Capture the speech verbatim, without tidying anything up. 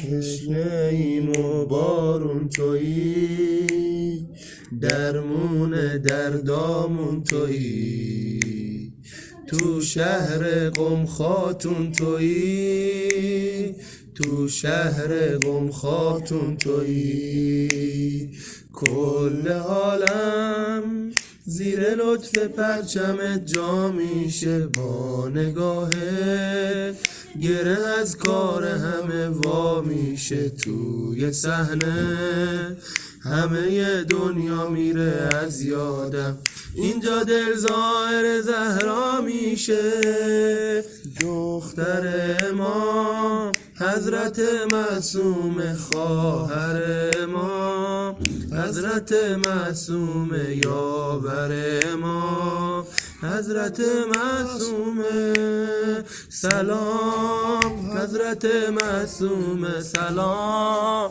تشنه‌ایم و بارون تویی، درمون دردامون تویی. تو شهر قم خاتون تویی، تو شهر قم خاتون تویی. کل عالم زیر لطف پرچمت جا میشه با نگاهت، گره از کار همه وا میشه توی صحنه. همه دنیا میره از یادم، اینجا دل ظاهر زهرا میشه. دختر ما حضرت معصوم خواهر ما، حضرت معصوم یاور ما، حضرت معصوم سلام، حضرت معصوم سلام.